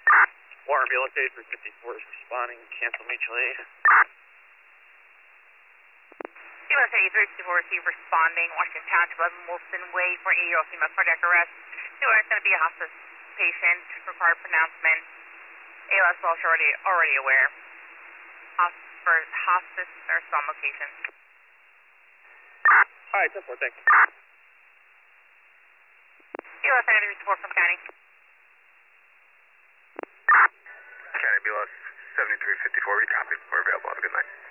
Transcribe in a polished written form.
Warren Ambulance 8354 is responding. Cancel mutual aid. US 8354 is responding. Washington Township, 11 Wilson Way for an 8-year-old female cardiac arrest. It's going to be a hospice patient. Required pronouncement. ALS Walsh already aware. Hospice nurse on location. Alright, 10-4, thanks. US 8354 from County. County BLS 7354, we copy. We're available. Have a good night.